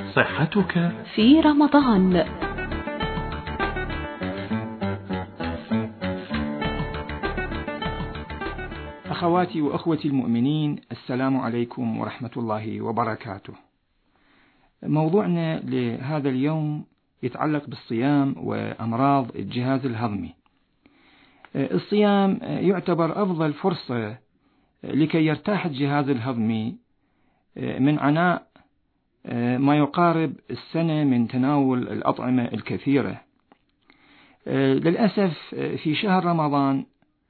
صحتك في رمضان. أخواتي وأخوتي المؤمنين، السلام عليكم ورحمة الله وبركاته. موضوعنا لهذا اليوم يتعلق بالصيام وأمراض الجهاز الهضمي. الصيام يعتبر أفضل فرصة لكي يرتاح الجهاز الهضمي من عناء ما يقارب السنة من تناول الأطعمة الكثيرة. للأسف في شهر رمضان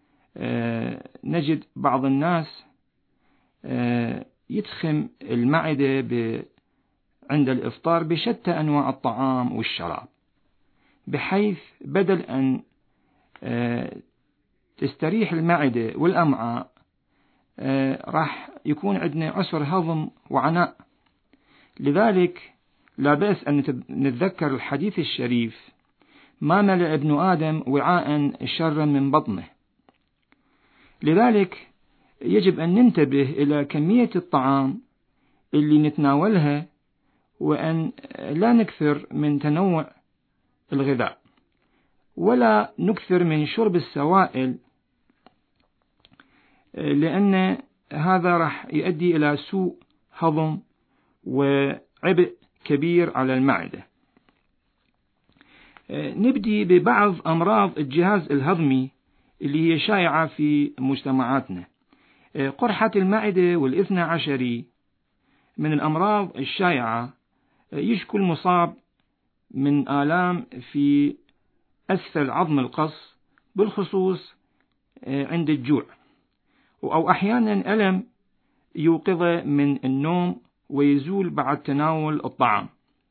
نجد بعض الناس يدخم المعدة عند الإفطار بشتى أنواع الطعام والشراب، بحيث بدل أن تستريح المعدة والأمعاء راح يكون عندنا عسر هضم وعناء. لذلك لا بأس أن نتذكر الحديث الشريف: ما ملأ ابن آدم وعاء شرا من بطنه. لذلك يجب أن ننتبه إلى كمية الطعام اللي نتناولها، وأن لا نكثر من تنوع الغذاء، ولا نكثر من شرب السوائل، لأن هذا راح يؤدي إلى سوء هضم وعبء كبير على المعدة. نبدي ببعض أمراض الجهاز الهضمي اللي هي شائعة في مجتمعاتنا. قرحة المعدة والإثنى عشري من الأمراض الشائعة. يشكو المصاب من آلام في أسفل عظم القص، بالخصوص عند الجوع، أو أحيانا ألم يوقظه من النوم ويزول بعد تناول الطعام،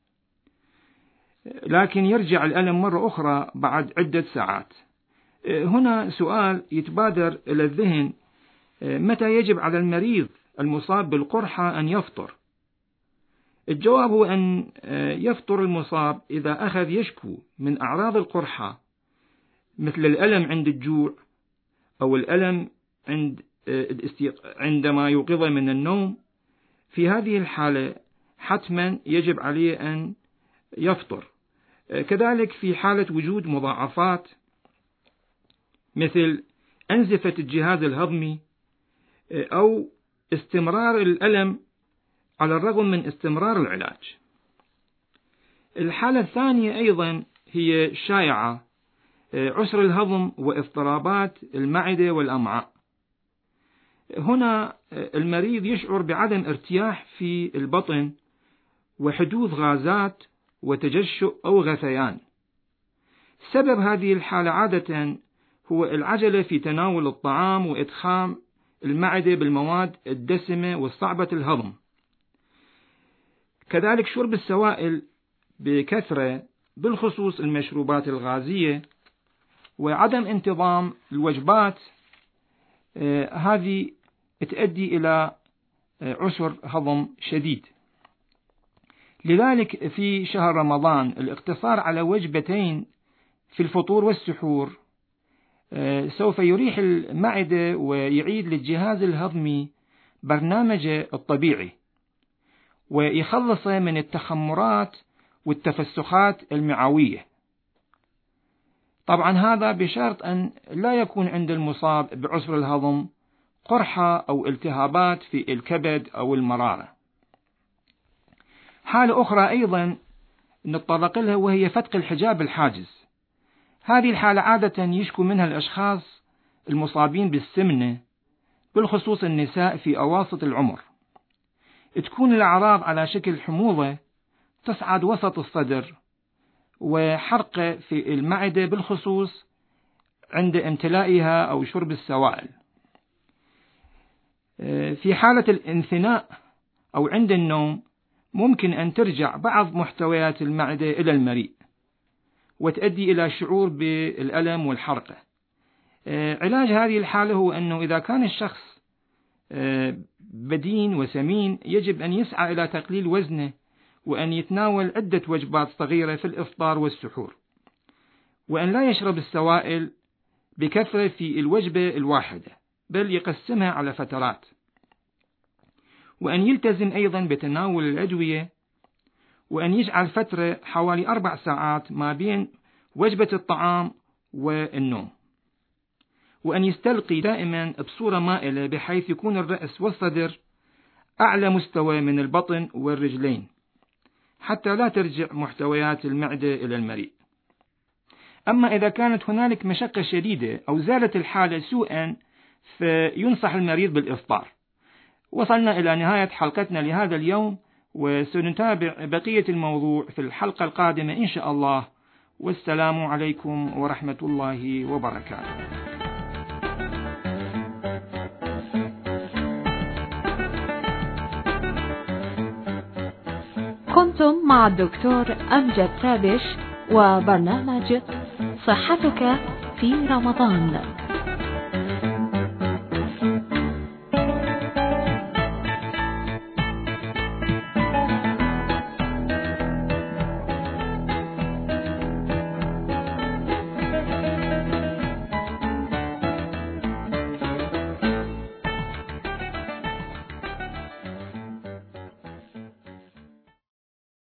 لكن يرجع الألم مرة أخرى بعد عدة ساعات. هنا سؤال يتبادر إلى الذهن: متى يجب على المريض المصاب بالقرحة أن يفطر؟ الجواب هو أن يفطر المصاب إذا أخذ يشكو من أعراض القرحة، مثل الألم عند الجوع، أو الألم عندما يوقظ من النوم. في هذه الحالة حتما يجب عليه أن يفطر. كذلك في حالة وجود مضاعفات مثل أنزفة الجهاز الهضمي، أو استمرار الألم على الرغم من استمرار العلاج. الحالة الثانية أيضا هي شائعة: عسر الهضم واضطرابات المعدة والأمعاء. هنا المريض يشعر بعدم ارتياح في البطن، وحدوث غازات وتجشؤ أو غثيان. سبب هذه الحالة عادة هو العجلة في تناول الطعام وإدخام المعدة بالمواد الدسمة والصعبة الهضم. كذلك شرب السوائل بكثرة، بالخصوص المشروبات الغازية، وعدم انتظام الوجبات، هذه تؤدي إلى عسر هضم شديد. لذلك في شهر رمضان الاقتصار على وجبتين في الفطور والسحور سوف يريح المعدة ويعيد للجهاز الهضمي برنامجه الطبيعي، ويخلصه من التخمرات والتفسخات المعوية. طبعا هذا بشرط أن لا يكون عند المصاب بعسر الهضم قرحة أو التهابات في الكبد أو المرارة. حالة أخرى أيضا نتطرق لها، وهي فتق الحجاب الحاجز. هذه الحالة عادة يشكو منها الأشخاص المصابين بالسمنة، بالخصوص النساء في أواسط العمر. تكون الأعراض على شكل حموضة تصعد وسط الصدر، وحرقة في المعدة، بالخصوص عند امتلائها أو شرب السوائل. في حالة الانثناء أو عند النوم ممكن أن ترجع بعض محتويات المعدة إلى المريء، وتؤدي إلى شعور بالألم والحرقة. علاج هذه الحالة هو أنه إذا كان الشخص بدين وسمين، يجب أن يسعى إلى تقليل وزنه، وأن يتناول عدة وجبات صغيرة في الإفطار والسحور، وأن لا يشرب السوائل بكثرة في الوجبة الواحدة، بل يقسمها على فترات، وأن يلتزم أيضا بتناول الأدوية، وأن يجعل فترة حوالي 4 ساعات ما بين وجبة الطعام والنوم، وأن يستلقي دائما بصورة مائلة بحيث يكون الرأس والصدر أعلى مستوى من البطن والرجلين حتى لا ترجع محتويات المعدة إلى المريء. أما إذا كانت هنالك مشقة شديدة أو زالت الحالة سوءا فينصح المريض بالإفطار. وصلنا إلى نهاية حلقتنا لهذا اليوم، وسنتابع بقية الموضوع في الحلقة القادمة إن شاء الله. والسلام عليكم ورحمة الله وبركاته. كنتم مع الدكتور أمجد تابش وبرنامج صحتك في رمضان.